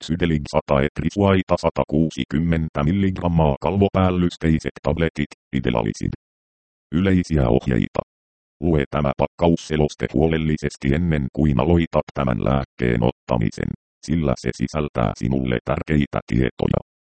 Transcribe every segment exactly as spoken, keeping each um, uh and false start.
Psydelin sata etrisuaita sata kuusikymmentä milligrammaa kalvopäällysteiset tabletit, Idelalisid. Yleisiä ohjeita. Lue tämä pakkausseloste huolellisesti ennen kuin aloitat tämän lääkkeen ottamisen, sillä se sisältää sinulle tärkeitä tietoja.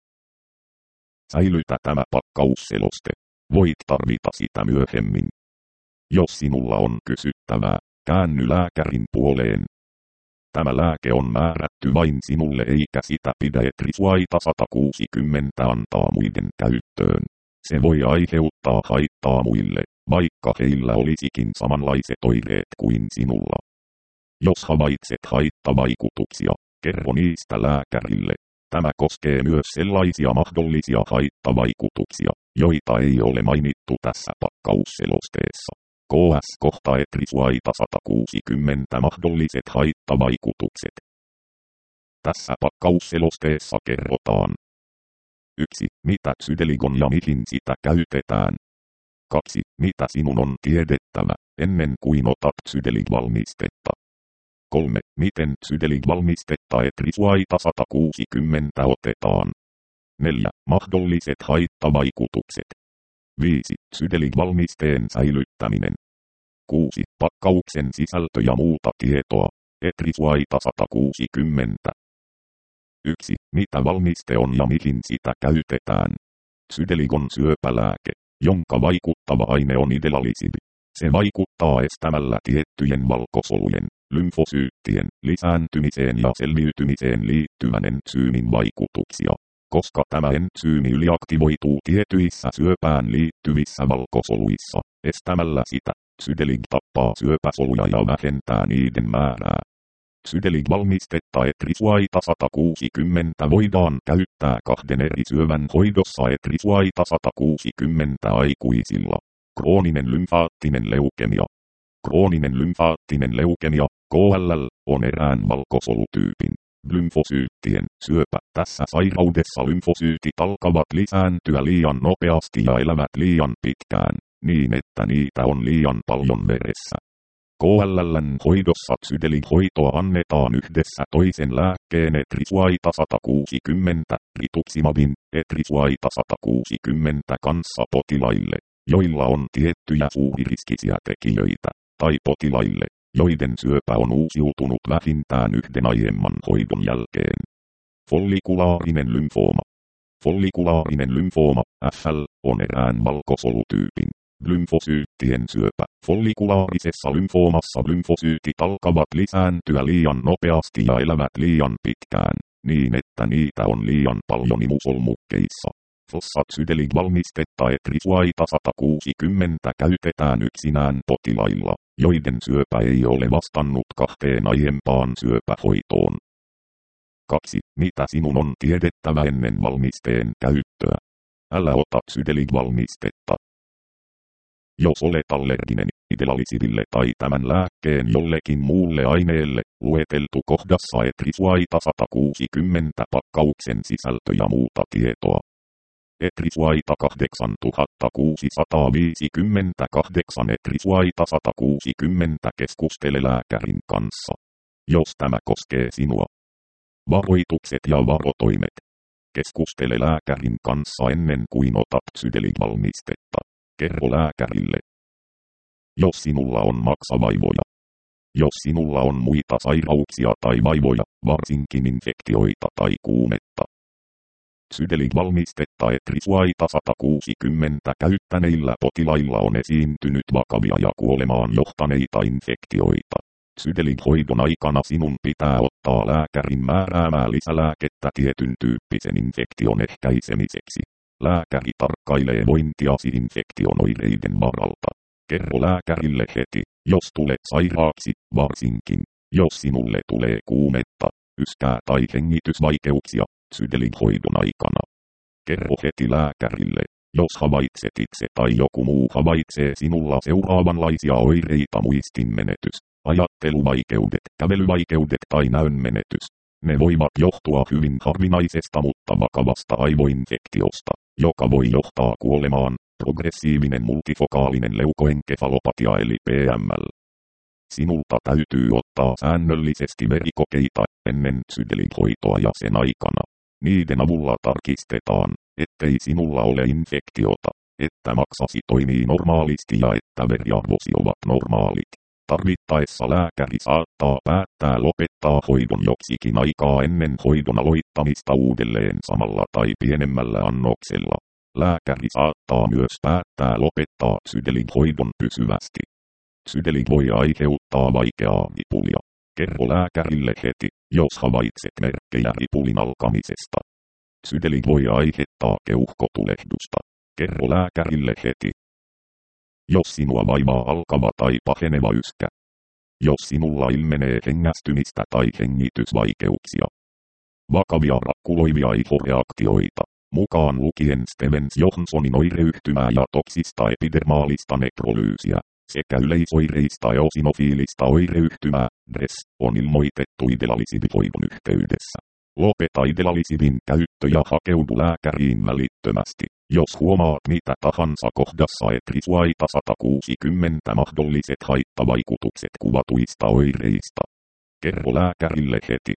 Säilytä tämä pakkausseloste. Voit tarvita sitä myöhemmin. Jos sinulla on kysyttävää, käänny lääkärin puoleen. Tämä lääke on määrätty vain sinulle eikä sitä pidä etrisuaita sata kuusikymmentä antaa muiden käyttöön. Se voi aiheuttaa haittaa muille, vaikka heillä olisikin samanlaiset oireet kuin sinulla. Jos havaitset haittavaikutuksia, kerro niistä lääkärille. Tämä koskee myös sellaisia mahdollisia haittavaikutuksia, joita ei ole mainittu tässä pakkausselosteessa. K S kohta etrisuaita sata kuusikymmentä mahdolliset haittavaikutukset. Tässä pakkausselosteessa kerrotaan. yksi. Mitä Psydeligon ja mihin sitä käytetään. kaksi. Mitä sinun on tiedettävä, ennen kuin otat Psydelig-valmistetta. kolme. Miten Psydelig-valmistetta etrisuaita sata kuusikymmentä otetaan. neljä. Mahdolliset haittavaikutukset. viisi. Psydelig-valmisteen säilyttäminen. kuusi. Pakkauksen sisältö ja muuta tietoa. Etrisuaita sata kuusikymmentä. yksi. Mitä valmiste on ja mihin sitä käytetään. Psydelig on syöpälääke, jonka vaikuttava aine on Idelalisib. Se vaikuttaa estämällä tiettyjen valkosolujen, lymfosyyttien, lisääntymiseen ja selviytymiseen liittyvän entsyymin vaikutuksia. Koska tämä entsyymi yliaktivoituu tietyissä syöpään liittyvissä valkosoluissa, estämällä sitä, Psydelig tappaa syöpäsoluja ja vähentää niiden määrää. Psydelig-valmistetta etrisuaita sata kuusikymmentä voidaan käyttää kahden eri syövän hoidossa etrisuaita sata kuusikymmentä aikuisilla. Krooninen lymfaattinen leukemia. Krooninen lymfaattinen leukemia, K L L, on erään valkosolutyypin, lymfosyyttien, syöpä. Tässä sairaudessa lymfosyytit alkavat lisääntyä liian nopeasti ja elävät liian pitkään, niin että niitä on liian paljon veressä. K L L:n hoidossa Psydelig-hoitoa annetaan yhdessä toisen lääkkeen etrisuaita sata kuusikymmentä, rituximabin, etrisuaita sata kuusikymmentä kanssa potilaille, joilla on tiettyjä suuririskisiä tekijöitä, tai potilaille, joiden syöpä on uusiutunut vähintään yhden aiemman hoidon jälkeen. Follikulaarinen lymfooma. Follikulaarinen lymfooma, F L, on erään valkosolutyypin, lymfosyyttien syöpä. Follikulaarisessa lymfoomassa lymfosyytit alkavat lisääntyä liian nopeasti ja elävät liian pitkään, niin että niitä on liian paljon imusolmukkeissa. Psydelig-valmistetta etrisuaita sata kuusikymmentä käytetään yksinään potilailla, joiden syöpä ei ole vastannut kahteen aiempaan syöpähoitoon. kaksi. Mitä sinun on tiedettävä ennen valmisteen käyttöä? Älä ota Psydelig-valmistetta. Jos olet allerginen Idelalisibille tai tämän lääkkeen jollekin muulle aineelle, lueteltu kohdassa etrisuaita sata kuusikymmentä pakkauksen sisältö ja muuta tietoa. Etrisuaita kahdeksantuhattakuusisataaviisikymmentäkahdeksan Etrisuaita sata kuusikymmentä keskustele lääkärin kanssa, jos tämä koskee sinua. Varoitukset ja varotoimet. Keskustele lääkärin kanssa ennen kuin otat Psydelig-valmistetta. Kerro lääkärille. Jos sinulla on maksavaivoja. Jos sinulla on muita sairauksia tai vaivoja, varsinkin infektioita tai kuumetta. Psydelig-valmistetta etrisuaita sata kuusikymmentä käyttäneillä potilailla on esiintynyt vakavia ja kuolemaan johtaneita infektioita. Psydelig-hoidon aikana sinun pitää ottaa lääkärin määräämää lisälääkettä tietyn tyyppisen infektion ehkäisemiseksi. Lääkäri tarkkailee vointiasi infektion oireiden varalta. Kerro lääkärille heti, jos tulet sairaaksi, varsinkin, jos sinulle tulee kuumetta, yskää tai hengitysvaikeuksia, Psydelig-hoidon aikana. Kerro heti lääkärille, jos havaitset itse tai joku muu havaitsee sinulla seuraavanlaisia oireita: muistinmenetys, ajatteluvaikeudet, kävelyvaikeudet tai näönmenetys. Ne voivat johtua hyvin harvinaisesta mutta vakavasta aivoinfektiosta, joka voi johtaa kuolemaan, progressiivinen multifokaalinen leukoenkefalopatia eli P M L. Sinulta täytyy ottaa säännöllisesti verikokeita ennen Sydelin-hoitoa ja sen aikana. Niiden avulla tarkistetaan, ettei sinulla ole infektiota, että maksasi toimii normaalisti ja että veriarvosi ovat normaalit. Tarvittaessa lääkäri saattaa päättää lopettaa hoidon joksikin aikaa ennen hoidon aloittamista uudelleen samalla tai pienemmällä annoksella. Lääkäri saattaa myös päättää lopettaa Sydelin hoidon pysyvästi. Sydelit voi aiheuttaa vaikeaa ripulia. Kerro lääkärille heti, jos havaitset merkkejä ripulin alkamisesta. Sydelit voi aiheuttaa keuhkotulehdusta. Kerro lääkärille heti, jos sinua vaivaa alkava tai paheneva yskä. Jos sinulla ilmenee hengästymistä tai hengitysvaikeuksia. Vakavia rakkuloivia ihoreaktioita, mukaan lukien Stevens Johnsonin oireyhtymää ja toksista epidermaalista nekrolyysiä, sekä yleisoireista eosinofiilista oireyhtymää, D R E S, on ilmoitettu idelalizidihoidon yhteydessä. Lopeta idelalizidin käyttö ja hakeudu lääkäriin välittömästi, jos huomaat mitä tahansa kohdassa etrisuaita sata kuusikymmentä mahdolliset haittavaikutukset kuvatuista oireista. Kerro lääkärille heti,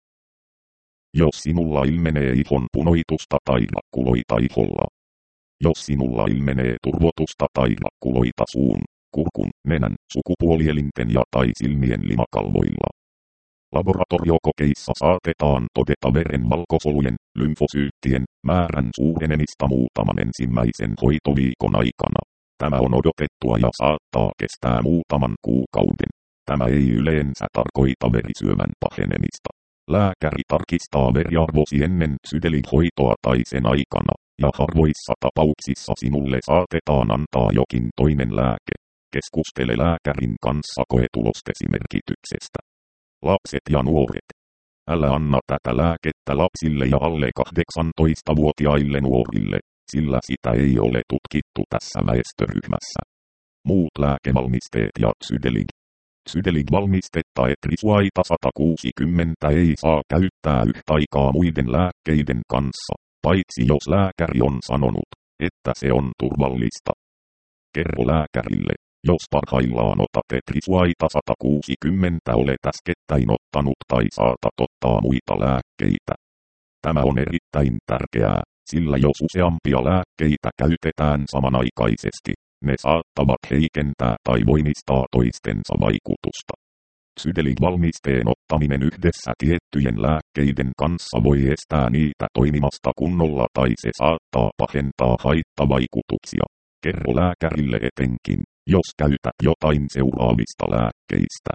jos sinulla ilmenee ihon punoitusta tai rakkuloita iholla. Jos sinulla ilmenee turvotusta tai rakkuloita suun, kurkun, nenän, sukupuolielinten ja tai silmien limakalvoilla. Laboratoriokokeissa saatetaan todeta veren valkosolujen, lymfosyyttien, määrän suurenemista muutaman ensimmäisen hoitoviikon aikana. Tämä on odotettua ja saattaa kestää muutaman kuukauden. Tämä ei yleensä tarkoita verisyövän pahenemista. Lääkäri tarkistaa veriarvosi ennen Sydelin-hoitoa tai sen aikana, ja harvoissa tapauksissa sinulle saatetaan antaa jokin toinen lääke. Keskustele lääkärin kanssa koetulostesi merkityksestä. Lapset ja nuoret. Älä anna tätä lääkettä lapsille ja alle kahdeksantoistavuotiaille nuorille, sillä sitä ei ole tutkittu tässä väestöryhmässä. Muut lääkevalmisteet ja Sydelin. Sydelin-valmistetta etrisuaita sata kuusikymmentä ei saa käyttää yhtä aikaa muiden lääkkeiden kanssa, paitsi jos lääkäri on sanonut, että se on turvallista. Kerro lääkärille, jos parhaillaan otat etrisuaita sata kuusikymmentä olet äskettäin ottanut tai saatat ottaa muita lääkkeitä. Tämä on erittäin tärkeää, sillä jos useampia lääkkeitä käytetään samanaikaisesti, ne saattavat heikentää tai voimistaa toistensa vaikutusta. Sydelin-valmisteen ottaminen yhdessä tiettyjen lääkkeiden kanssa voi estää niitä toimimasta kunnolla tai se saattaa pahentaa haittavaikutuksia. Kerro lääkärille etenkin, jos käytät jotain seuraavista lääkkeistä.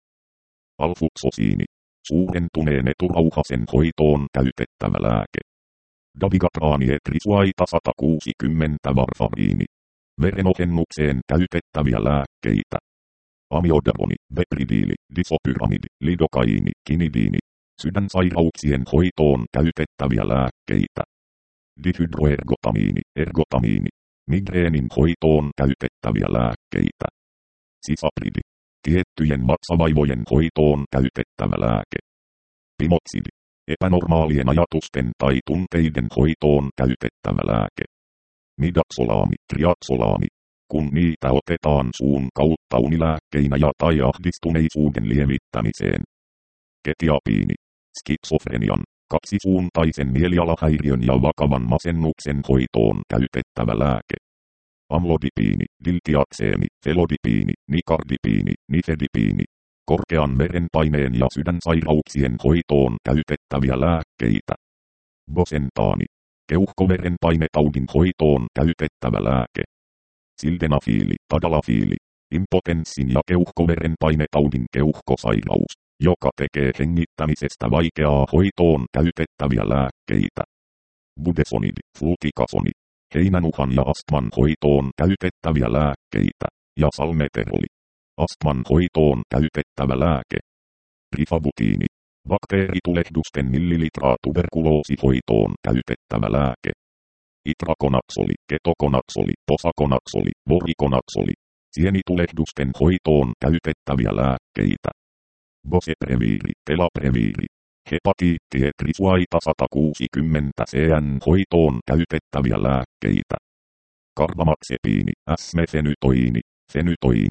Alfuksosiini. Suurentuneen eturauhasen hoitoon käytettävä lääke. Dabigatraani etrisuaita sata kuusikymmentä varfariini. Verenohennukseen käytettäviä lääkkeitä. Amiodaroni, bepridiili, disopyramidi, lidokaiini, kinidiini. Sydänsairauksien hoitoon käytettäviä lääkkeitä. Dihydroergotamiini, ergotamiini. Migreenin hoitoon käytettäviä lääkkeitä. Sisapridi. Tiettyjen vatsavaivojen hoitoon käytettävä lääke. Pimoksidi. Epänormaalien ajatusten tai tunteiden hoitoon käytettävä lääke. Midaxolaami, triaxolaami. Kun niitä otetaan suun kautta unilääkkeinä ja tai ahdistuneisuuden lievittämiseen. Ketiapiini. Skitsofrenian, kaksisuuntaisen mielialahäiriön ja vakavan masennuksen hoitoon käytettävä lääke. Amlodipiini, diltiakseemi, felodipiini, nikardipiini, nifedipiini. Korkean verenpaineen ja sydänsairauksien hoitoon käytettäviä lääkkeitä. Bosentaani. Keuhkoverenpainetaudin hoitoon käytettävä lääke. Sildenafiili, tadalafiili. Impotenssin ja keuhkoverenpainetaudin keuhkosairaus, joka tekee hengittämisestä vaikeaa hoitoon käytettäviä lääkkeitä. Budesonidi, flutikasoni. Heinänuhan ja astman hoitoon käytettäviä lääkkeitä. Ja salmeteroli. Astman hoitoon käytettävä lääke. Rifabutiini. Bakteeritulehdusten millilitraa tuberkuloosihoitoon käytettävä lääke. Itrakonaksoli, ketokonaksoli, posakonaksoli, vorikonaksoli. Sienitulehdusten hoitoon käytettäviä lääkkeitä. Bosepreviiri, telapreviiri. Hepatiitti etrisuaita sata kuusikymmentä cn hoitoon käytettäviä lääkkeitä. Karbamaxepiini, S-mefenytoiini, fenytoiini.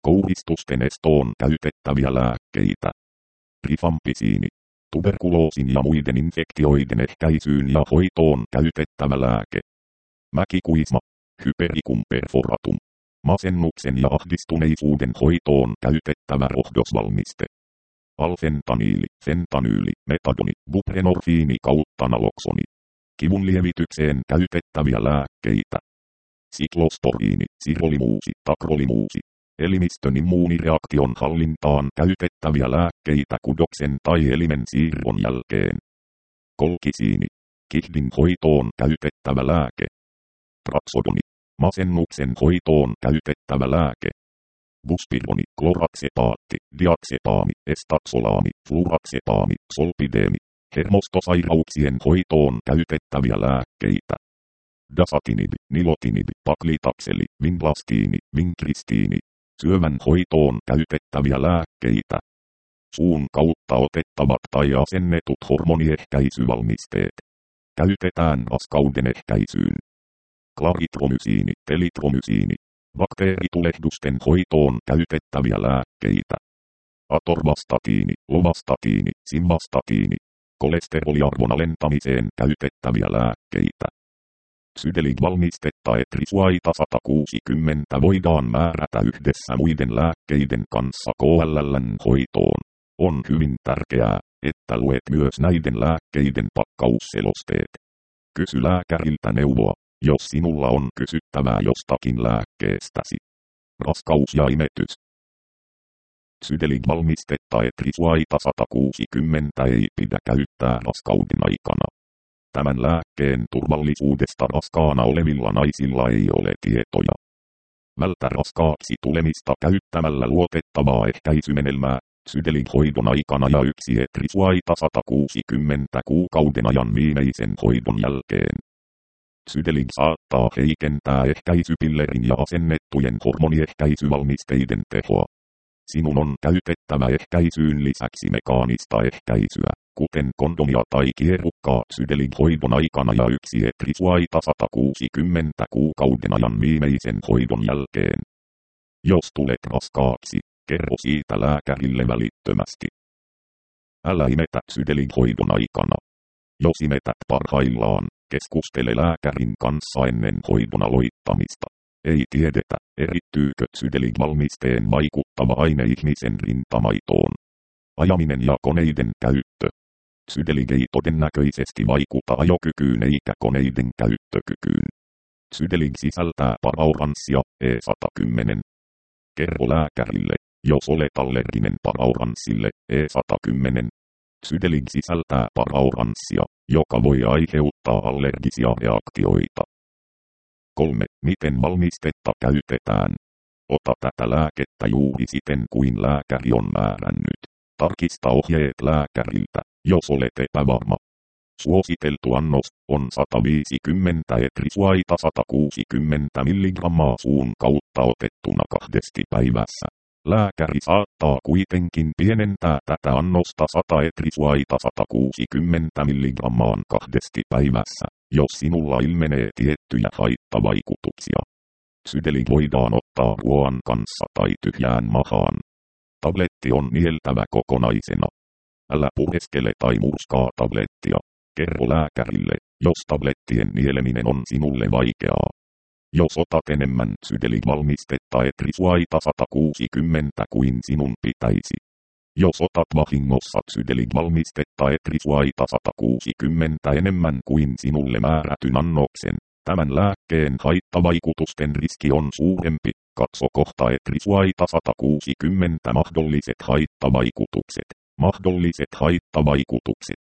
kouristusten estoon käytettäviä lääkkeitä. Rifampisiini. Tuberkuloosin ja muiden infektioiden ehkäisyyn ja hoitoon käytettävä lääke. Mäkikuisma. Hypericum perforatum. Masennuksen ja ahdistuneisuuden hoitoon käytettävä rohdosvalmiste. Alfentaniili, fentanyyli, metadoni, buprenorfiini kautta naloksoni. Kivun lievitykseen käytettäviä lääkkeitä. Siklosporiini, sirolimuusi, takrolimuusi. Elimistön immuunireaktion hallintaan käytettäviä lääkkeitä kudoksen tai elimen siirron jälkeen. Kolkisiini. Kihdin hoitoon käytettävä lääke. Praxodoni. Masennuksen hoitoon käytettävä lääke. Buspironi, kloraksetaatti, diaksetaami, estaksolaami, fluraksepaami, solpideemi. Hermostosairauksien hoitoon käytettäviä lääkkeitä. Dasatinib, nilotinib, paklitakseli, vinblastiini, vinkristiini. Syövän hoitoon käytettäviä lääkkeitä. Suun kautta otettavat tai asennetut hormoniehkäisyvalmisteet. Käytetään raskauden ehkäisyyn. Klaritromysiini, telitromysiini. Bakteeritulehdusten hoitoon käytettäviä lääkkeitä. Atorvastatiini, lovastatiini, simvastatiini. Kolesteroliarvon alentamiseen käytettäviä lääkkeitä. Psydelig-valmistetta etrisuaita sata kuusikymmentä voidaan määrätä yhdessä muiden lääkkeiden kanssa K L L:n hoitoon. On hyvin tärkeää, että luet myös näiden lääkkeiden pakkausselosteet. Kysy lääkäriltä neuvoa, jos sinulla on kysyttävää jostakin lääkkeestäsi. Raskaus ja imetys. Psydelig-valmistetta etrisuaita sata kuusikymmentä ei pidä käyttää raskauden aikana. Tämän lääkkeen turvallisuudesta raskaana olevilla naisilla ei ole tietoja. Vältä raskaaksi tulemista käyttämällä luotettavaa ehkäisymenetelmää, Psydelig-hoidon aikana ja yksi etrisuaita sata kuusikymmentä kuukauden ajan viimeisen hoidon jälkeen. Psydelig saattaa heikentää ehkäisypillerin ja asennettujen hormoniehkäisyvalmisteiden tehoa. Sinun on käytettävä ehkäisyyn lisäksi mekaanista ehkäisyä, kuten kondomia tai kierukkaa Psydelig-hoidon aikana ja yksi etrisuaita sata kuusikymmentä kuukauden ajan viimeisen hoidon jälkeen. Jos tulet raskaaksi, kerro siitä lääkärille välittömästi. Älä imetä Psydelig-hoidon aikana. Jos imetät parhaillaan, keskustele lääkärin kanssa ennen hoidon aloittamista. Ei tiedetä, erittyykö Psydelig-valmisteen vaikuttava aine ihmisen rintamaitoon. Ajaminen ja koneiden käyttö. Psydelig ei todennäköisesti vaikuta ajokykyyn eikä koneiden käyttökykyyn. Psydelig sisältää parauranssia, E sata kymmenen. Kerro lääkärille, jos olet allerginen parauranssille, E sata kymmenen. Psydelig sisältää parauranssia, joka voi aiheuttaa allergisia reaktioita. kolme. Miten valmistetta käytetään? Ota tätä lääkettä juuri siten kuin lääkäri on määrännyt. Tarkista ohjeet lääkäriltä, jos olet epävarma. Suositeltu annos on sata viisikymmentä etrisuaita sata kuusikymmentä milligrammaa suun kautta otettuna kahdesti päivässä. Lääkäri saattaa kuitenkin pienentää tätä annosta sata etrisuaita sata kuusikymmentä milligrammaan kahdesti päivässä, jos sinulla ilmenee tiettyjä haittavaikutuksia. Psydelig voidaan ottaa ruoan kanssa tai tyhjään mahaan. Tabletti on nieltävä kokonaisena. Älä pureskele tai murskaa tablettia. Kerro lääkärille, jos tablettien nieleminen on sinulle vaikeaa. Jos otat enemmän Psydelig-valmistetta etrisuaita sata kuusikymmentä kuin sinun pitäisi. Jos otat vahingossa Psydelig-valmistetta etrisuaita sata kuusikymmentä enemmän kuin sinulle määrätyn annoksen, tämän lääkkeen haittavaikutusten riski on suurempi. Katso kohta etrisuaita sata kuusikymmentä mahdolliset haittavaikutukset. Mahdolliset haittavaikutukset.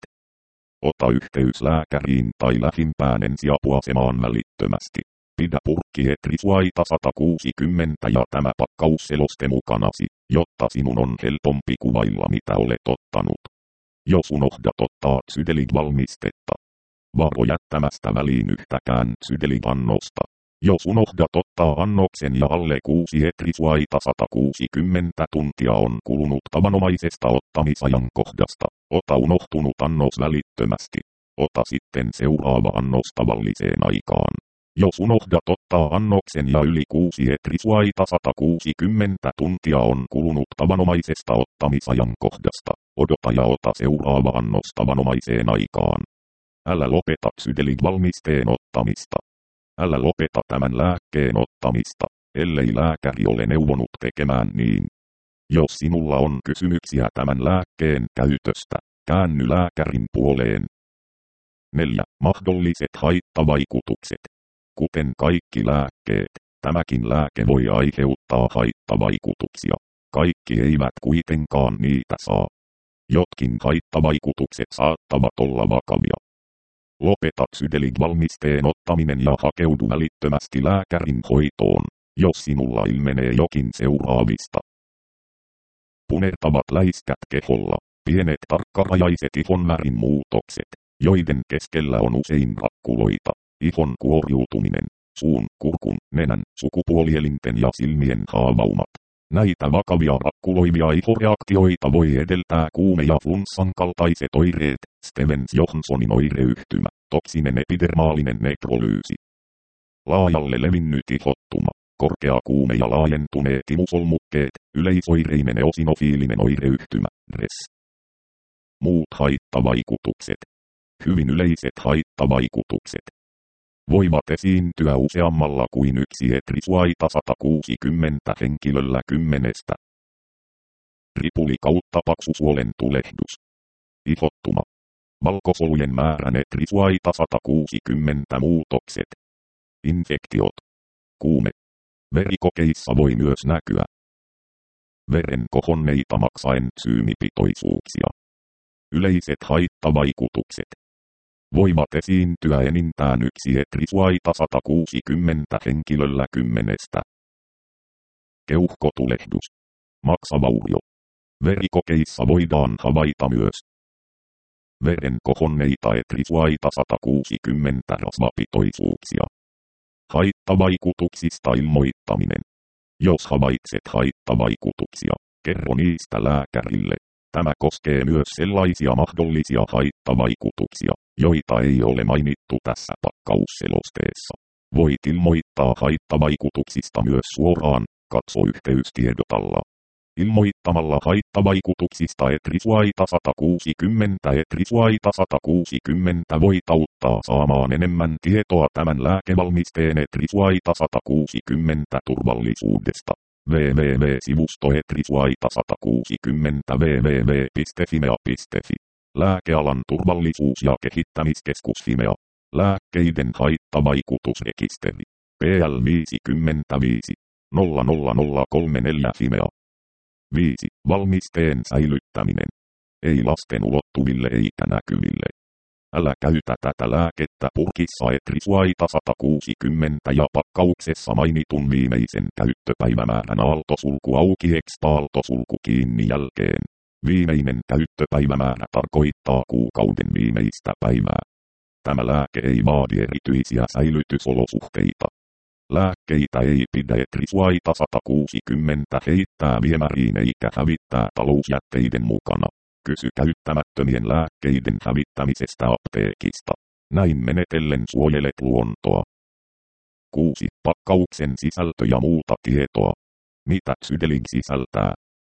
Ota yhteys lääkäriin tai lähimpään ensiapuasemaan välittömästi. Pidä purkki etrisuaita sata kuusikymmentä ja tämä pakkausseloste mukanasi, jotta sinun on helpompi kuvailla mitä olet ottanut. Jos unohdat ottaa Psydelig-valmistetta, varo jättämästä väliin yhtäkään Psydelig-annosta. Jos unohdat ottaa annoksen ja alle kuusi etrisuaita sata kuusikymmentä tuntia on kulunut tavanomaisesta ottamisajankohdasta, ota unohtunut annos välittömästi. Ota sitten seuraava annos tavalliseen aikaan. Jos unohdat ottaa annoksen ja yli kuusi etrisuaita sata kuusikymmentä tuntia on kulunut tavanomaisesta ottamisajankohdasta, odota ja ota seuraava annos tavanomaiseen aikaan. Älä lopeta psydelig-valmisteen ottamista. Älä lopeta tämän lääkkeen ottamista, ellei lääkäri ole neuvonut tekemään niin. Jos sinulla on kysymyksiä tämän lääkkeen käytöstä, käänny lääkärin puoleen. neljä. Mahdolliset haittavaikutukset. Kuten kaikki lääkkeet, tämäkin lääke voi aiheuttaa haittavaikutuksia. Kaikki eivät kuitenkaan niitä saa. Jotkin haittavaikutukset saattavat olla vakavia. Lopeta psydelig-valmisteen ottaminen ja hakeudu välittömästi lääkärin hoitoon, jos sinulla ilmenee jokin seuraavista. Punertavat läiskät keholla, pienet tarkkarajaiset ihonvärin muutokset, joiden keskellä on usein rakkuloita, ihon kuoriutuminen, suun, kurkun, nenän, sukupuolielinten ja silmien haavaumat. Näitä vakavia rakkuloivia ihoreaktioita voi edeltää kuume- ja flunssan kaltaiset oireet, Stevens-Johnsonin oireyhtymä, toksinen epidermaalinen nekrolyysi. Laajalle levinnyt ihottuma, korkea kuume ja laajentuneet imusolmukkeet, yleisoireinen eosinofiilinen oireyhtymä, D R E S. Muut haittavaikutukset. Hyvin yleiset haittavaikutukset voivat esiintyä useammalla kuin yksi etrisuaita sata kuusikymmentä henkilöllä kymmenestä. Ripuli kautta paksusuolen tulehdus. Ihottuma. Valkosolujen määrän etrisuaita sata kuusikymmentä muutokset. Infektiot. Kuume. Verikokeissa voi myös näkyä veren kohonneita maksaensyymipitoisuuksia. Yleiset haittavaikutukset voivat esiintyä enintään yksi etrisuaita sata kuusikymmentä henkilöllä kymmenestä. Keuhkotulehdus. Maksavaurio. Verikokeissa voidaan havaita myös veren kohonneita etrisuaita sata kuusikymmentä rasvapitoisuuksia. Haittavaikutuksista ilmoittaminen. Jos havaitset haittavaikutuksia, kerro niistä lääkärille. Tämä koskee myös sellaisia mahdollisia haittavaikutuksia, joita ei ole mainittu tässä pakkausselosteessa. Voit ilmoittaa haittavaikutuksista myös suoraan, katso yhteystiedot alla. Ilmoittamalla haittavaikutuksista etrisuaita sata kuusikymmentä etrisuaita sata kuusikymmentä voit auttaa saamaan enemmän tietoa tämän lääkevalmisteen etrisuaita sata kuusikymmentä turvallisuudesta. www.sivusto etrisuaita sata kuusikymmentä www piste fimea piste fi. Lääkealan turvallisuus- ja kehittämiskeskus Fimea. Lääkkeiden haittavaikutusrekisteri. P L viisikymmentäviisi nolla nolla nolla kolme neljä Fimea. viisi. Valmisteen säilyttäminen. Ei lasten ulottuville eikä näkyville. Älä käytä tätä lääkettä purkissa etrisuaita sata kuusikymmentä ja pakkauksessa mainitun viimeisen käyttöpäivämäärän aaltosulku auki expa aaltosulku kiinni jälkeen. Viimeinen käyttöpäivämäärä tarkoittaa kuukauden viimeistä päivää. Tämä lääke ei vaadi erityisiä säilytysolosuhteita. Lääkkeitä ei pidä etrisuaita sata kuusikymmentä heittää viemäriin eikä hävittää talousjätteiden mukana. Kysy käyttämättömien lääkkeiden hävittämisestä apteekista. Näin menetellen suojelet luontoa. kuusi. Pakkauksen sisältö ja muuta tietoa. Mitä psydelig sisältää?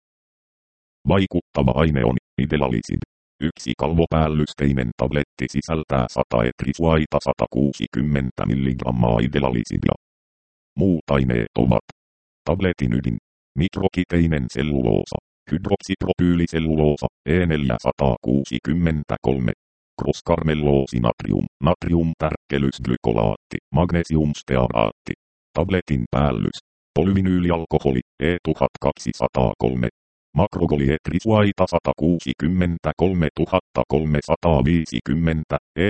Vaikuttava aine on idelalisib. Yksi kalvopäällysteinen tabletti sisältää sata etrisuaita sata kuusikymmentä milligrammaa idelalisibia. Muut aineet ovat tabletin ydin, mikrokiteinen selluloosa, hydroksipropyyliselluloosa, E neljäsataakuusikymmentäkolme, kroskarmelloosi-natrium, natrium-tärkkelysglykolaatti, magnesiumstearaatti, tabletin päällys, polyvinyylialkoholi, E tuhatkaksisataakolme, makrogolietrisuaita sata kuusikymmentä kolme tuhatta kolmesataaviisikymmentä, E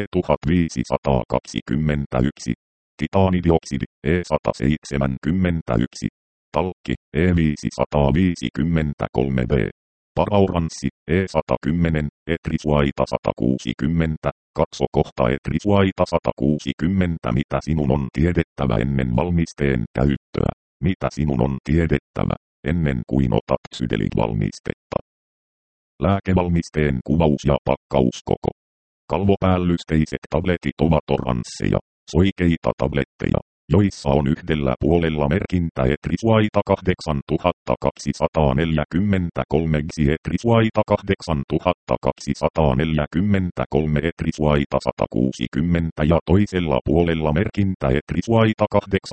tuhatviisisataakaksikymmentäyksi, titaanidioksidi, E sata seitsemänkymmentäyksi, talkki, E viisisataaviisikymmentäkolme B, paraoranssi, E sata kymmenen, etrisuaita sata kuusikymmentä, katso kohta etrisuaita sata kuusikymmentä. Mitä sinun on tiedettävä ennen valmisteen käyttöä? Mitä sinun on tiedettävä ennen kuin otat psydelig-valmistetta? Lääkevalmisteen kuvaus ja pakkauskoko. Kalvopäällysteiset tabletit ovat oransseja, soikeita tabletteja. joissa on yhdellä puolella merkintä Etrisuaita kahdeksantuhattakaksisataaneljäkymmentäkolme Xi Etrisuaita kahdeksantuhattakaksisataaneljäkymmentäkolme Etrisuaita sata kuusikymmentä ja toisella puolella merkintä Etrisuaita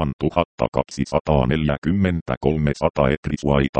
kahdeksantuhattakaksisataaneljäkymmentäkolme sata Etrisuaita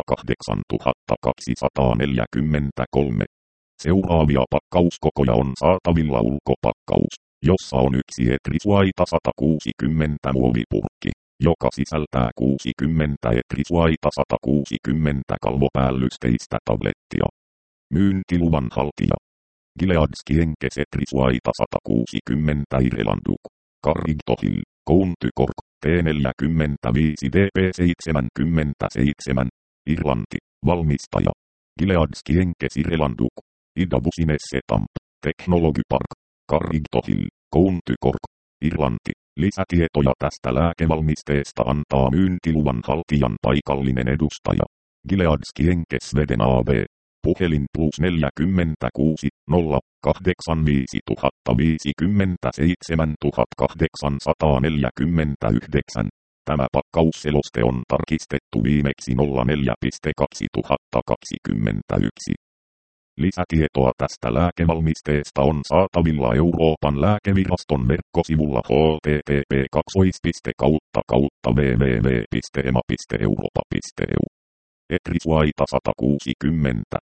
kahdeksantuhattakaksisataaneljäkymmentäkolme. Seuraavia pakkauskokoja on saatavilla ulkopakkaus, jossa on yksi Etrisuaita sata kuusikymmentä muovipurkki, joka sisältää kuusikymmentä Etrisuaita sata kuusikymmentä kalvopäällysteistä tablettia. Myyntiluvan haltija. Gilead Sciences Etrisuaita sata kuusikymmentä Irlanduk. Carrington Hill, County Cork, T neljäkymmentäviisi D P seitsemänkymmentäseitsemän, Irlanti, valmistaja. Gilead Sciences Irlanduk. Ida Business Setup, Technology Park, Carrington Hill, County Cork, Irlanti. Lisätietoja tästä lääkevalmisteesta antaa myyntiluvan haltijan paikallinen edustaja. Gilead Sciences Sweden A B. Puhelin plus neljäkymmentäkuusi, nolla, kahdeksankymmentäviisi viisikymmentäseitsemän kahdeksansataaneljäkymmentäyhdeksän. Tämä pakkausseloste on tarkistettu viimeksi nolla neljä kaksituhattakaksikymmentäyksi. Lisätietoa tästä lääkevalmisteesta on saatavilla Euroopan lääkeviraston verkkosivulla h t t p kautta kautta w w w piste e m a piste europa piste e u. Etrisuaita sata kuusikymmentä.